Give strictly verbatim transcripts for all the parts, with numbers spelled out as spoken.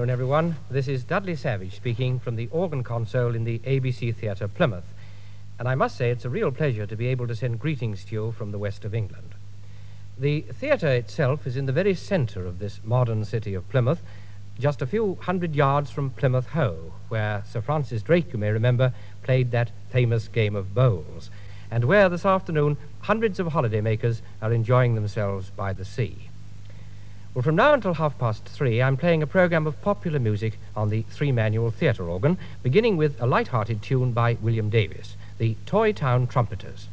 afternoon, everyone. This is Dudley Savage speaking from the organ console in the A B C Theatre, Plymouth. And I must say it's a real pleasure to be able to send greetings to you from the west of England. The theatre itself is in the very centre of this modern city of Plymouth, just a few hundred yards from Plymouth Hoe, where Sir Francis Drake, you may remember, played that famous game of bowls, and where this afternoon hundreds of holidaymakers are enjoying themselves by the sea. Well, from now until half past three, I'm playing a program of popular music on the three-manual theatre organ, beginning with a light-hearted tune by William Davis, the Toy Town Trumpeters.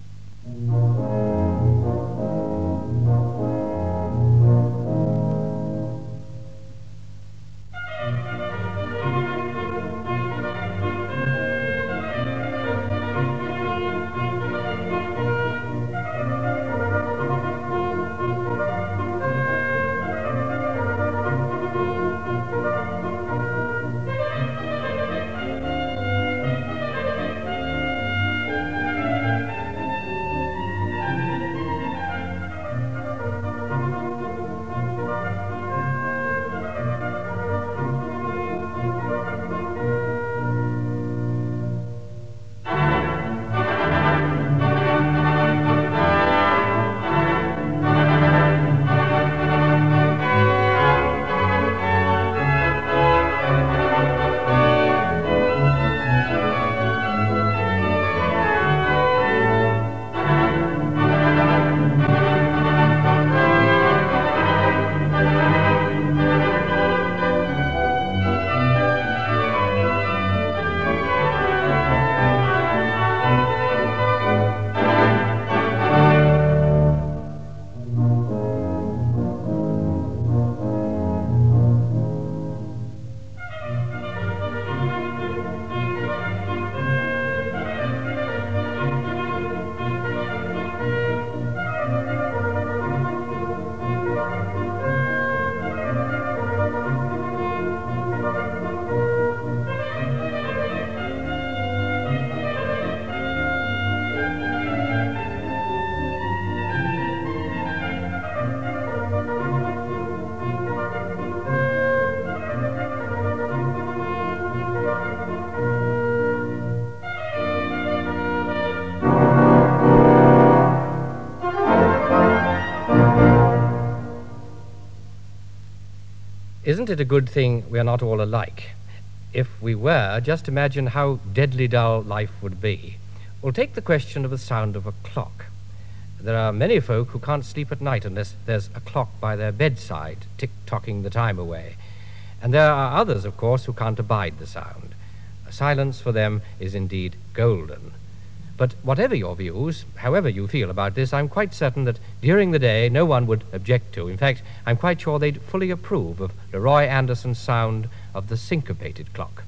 Isn't it a good thing we are not all alike? If we were, just imagine how deadly dull life would be. Well, take the question of the sound of a clock. There are many folk who can't sleep at night unless there's a clock by their bedside, tick-tocking the time away. And there are others, of course, who can't abide the sound. Silence for them is indeed golden. But whatever your views, however you feel about this, I'm quite certain that during the day no one would object to. In fact, I'm quite sure they'd fully approve of Leroy Anderson's sound of the syncopated clock.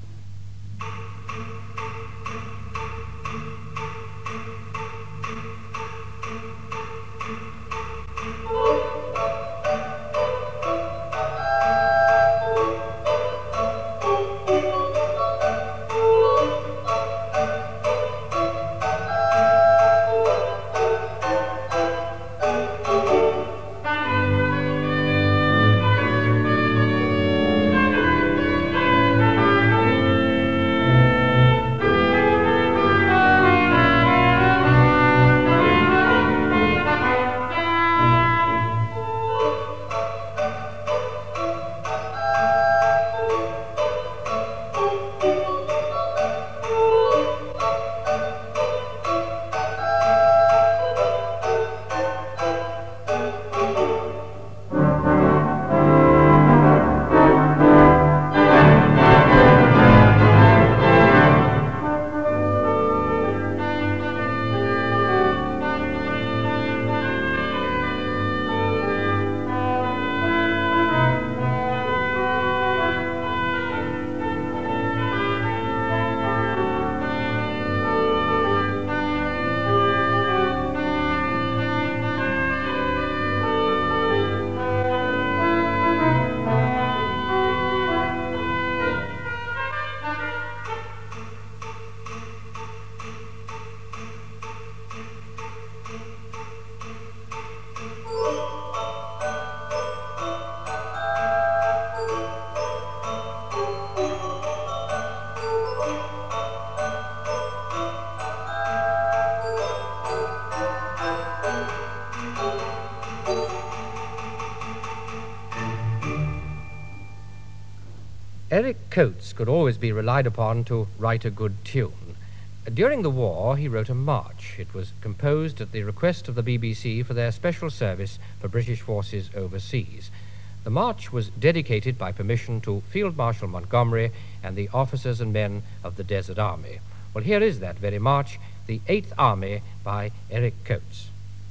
Eric Coates could always be relied upon to write a good tune. During the war, he wrote a march. It was composed at the request of the B B C for their special service for British forces overseas. The march was dedicated by permission to Field Marshal Montgomery and the officers and men of the Desert Army. Well, here is that very march, the Eighth Army, by Eric Coates.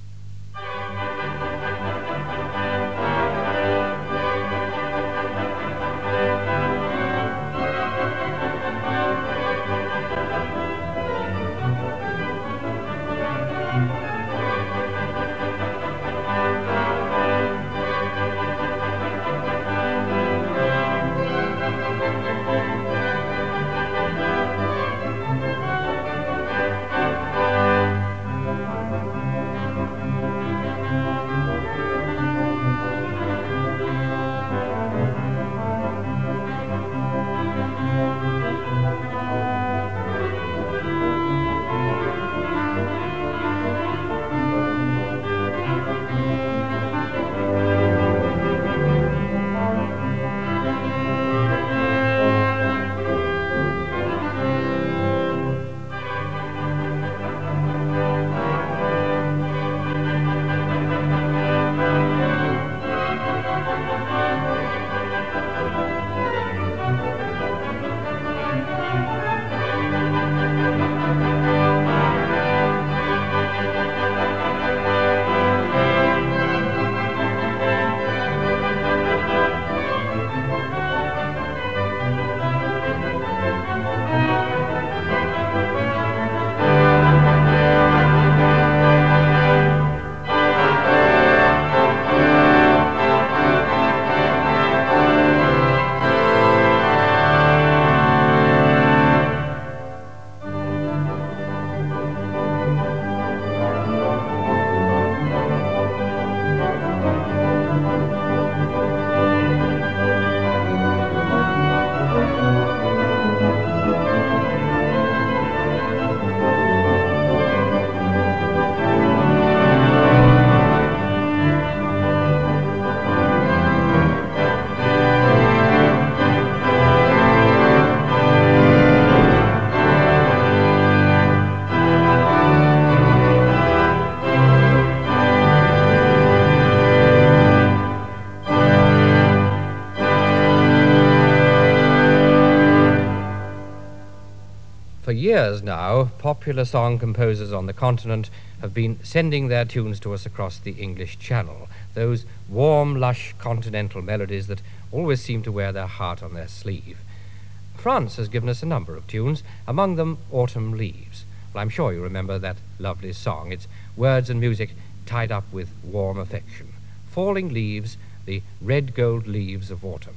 For years now, popular song composers on the continent have been sending their tunes to us across the English Channel, those warm, lush continental melodies that always seem to wear their heart on their sleeve. France has given us a number of tunes, among them Autumn Leaves. Well, I'm sure you remember that lovely song, its words and music tied up with warm affection. Falling leaves, the red gold leaves of autumn.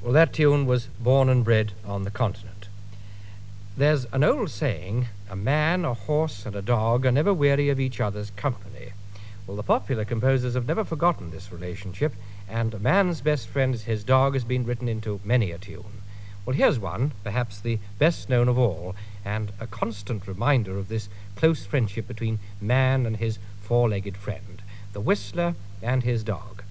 Well, that tune was Born and Bred on the Continent. There's an old saying, a man, a horse, and a dog are never weary of each other's company. Well, the popular composers have never forgotten this relationship, and a man's best friend is his dog has been written into many a tune. Well, here's one, perhaps the best known of all, and a constant reminder of this close friendship between man and his four-legged friend, the whistler and his dog.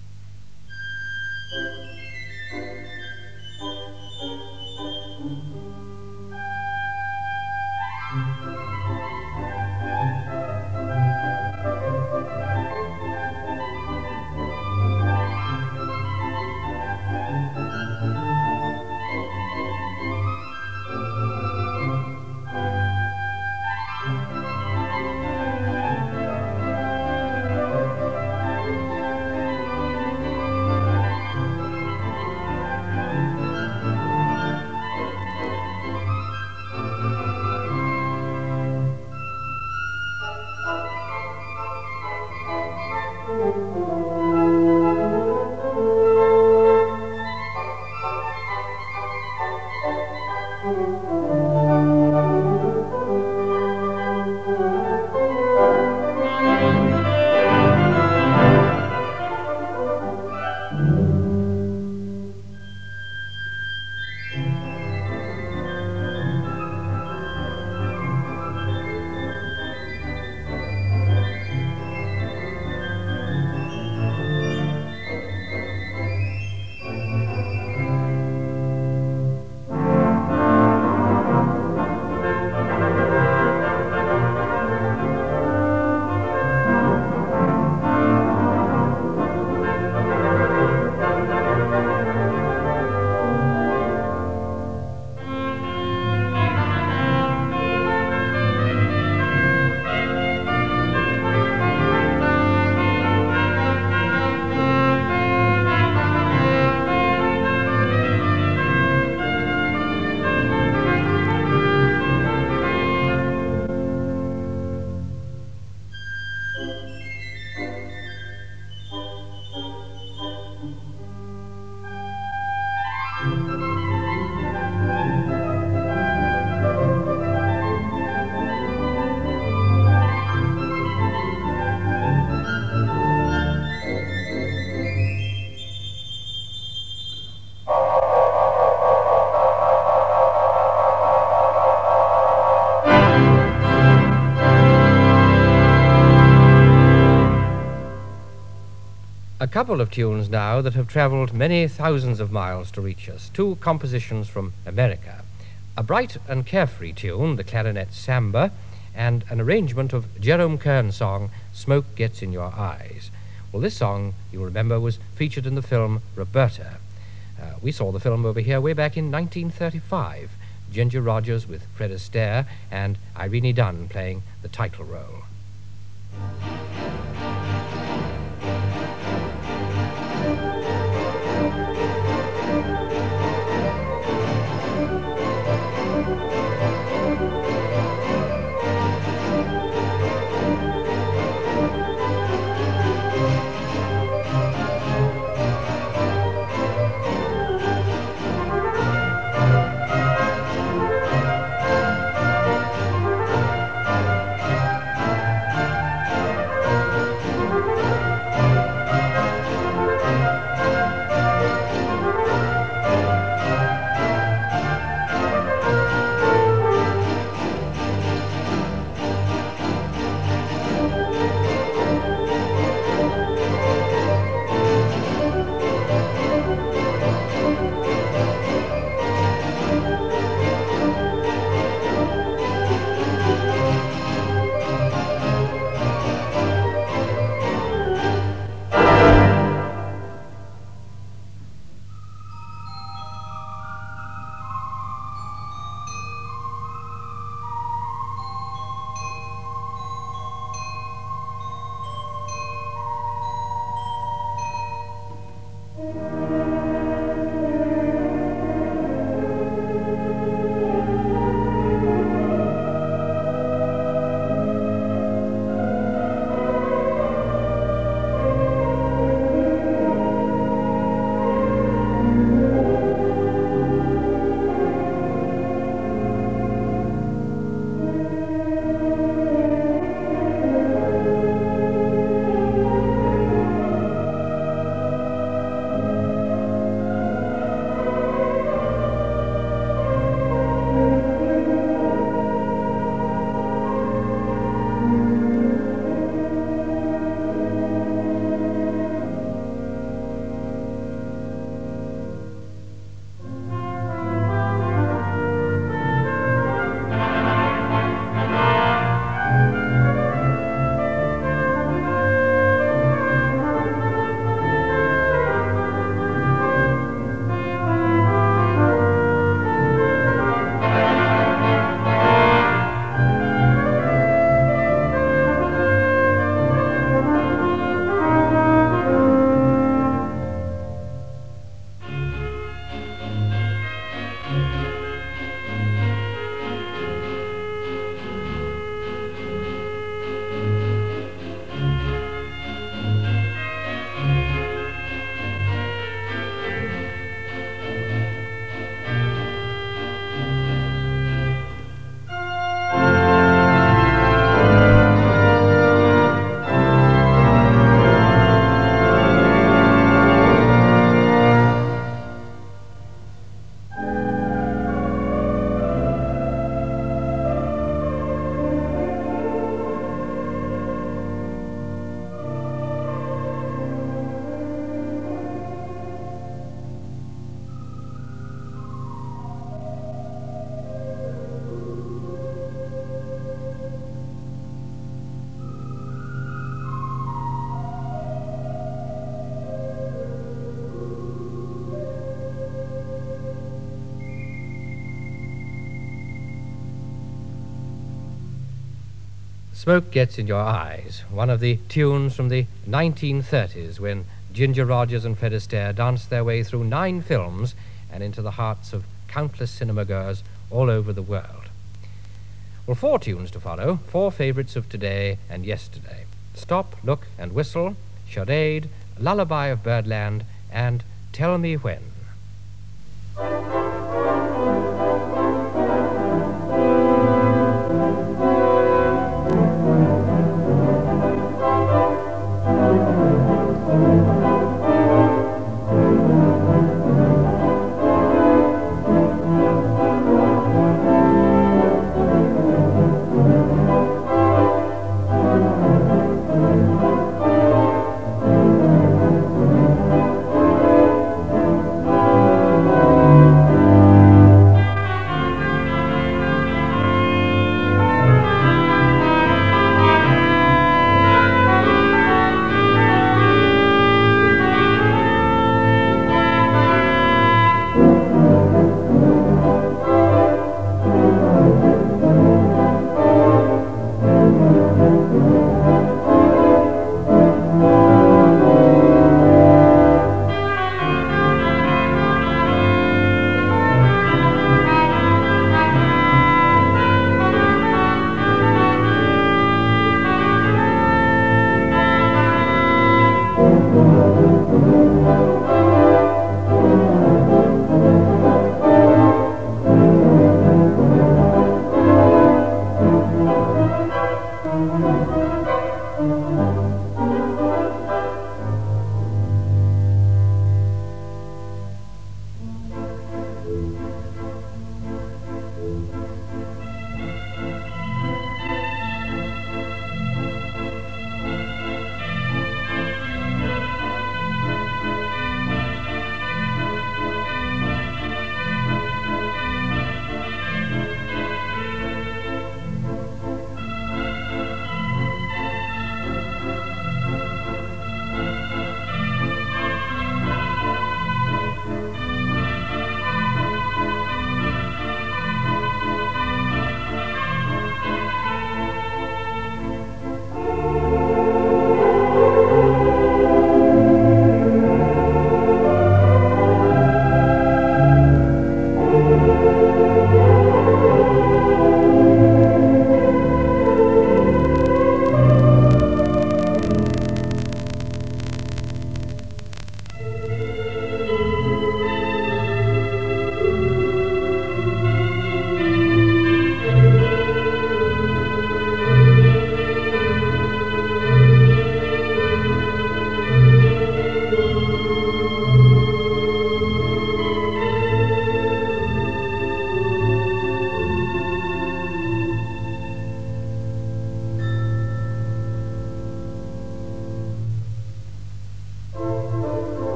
A couple of tunes now that have traveled many thousands of miles to reach us, two compositions from America. A bright and carefree tune, the clarinet samba, and an arrangement of Jerome Kern's song, Smoke Gets in Your Eyes. Well, this song, you'll remember, was featured in the film Roberta. Uh, we saw the film over here way back in nineteen thirty-five. Ginger Rogers with Fred Astaire and Irene Dunne playing the title role. Smoke Gets in Your Eyes, one of the tunes from the nineteen thirties when Ginger Rogers and Fred Astaire danced their way through nine films and into the hearts of countless cinema-goers all over the world. Well, four tunes to follow, four favourites of today and yesterday. Stop, Look and Whistle, Charade, Lullaby of Birdland, and Tell Me When.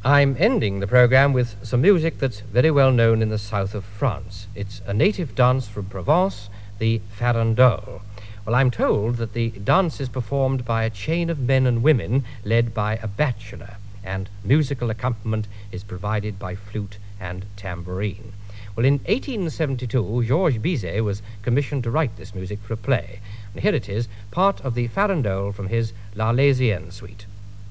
I'm ending the program with some music that's very well known in the south of France. It's a native dance from Provence, the farandole. Well, I'm told that the dance is performed by a chain of men and women led by a bachelor, and musical accompaniment is provided by flute and tambourine. Well, in eighteen seventy-two, Georges Bizet was commissioned to write this music for a play, and here it is, part of the farandole from his L'Arlésienne suite.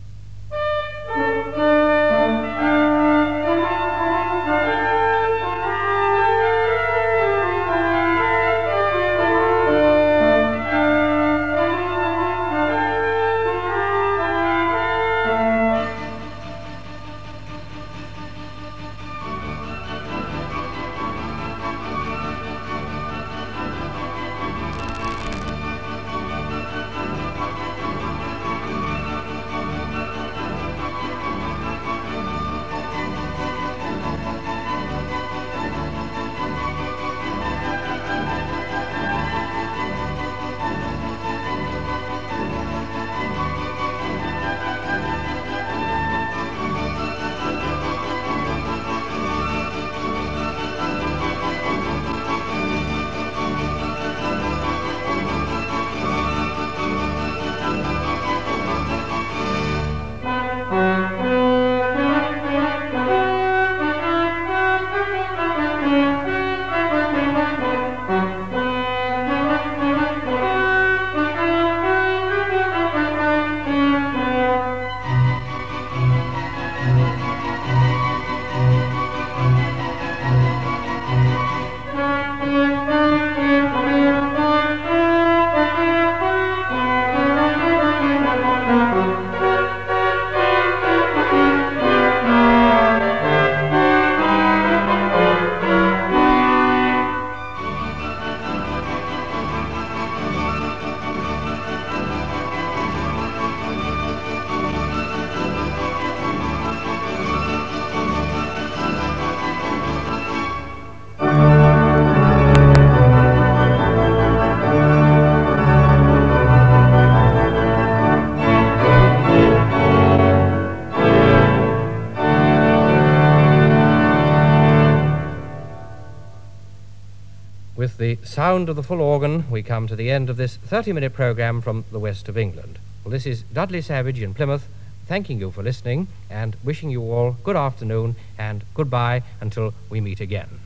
With the sound of the full organ, we come to the end of this thirty-minute program from the west of England. Well, this is Dudley Savage in Plymouth, thanking you for listening and wishing you all good afternoon and goodbye until we meet again.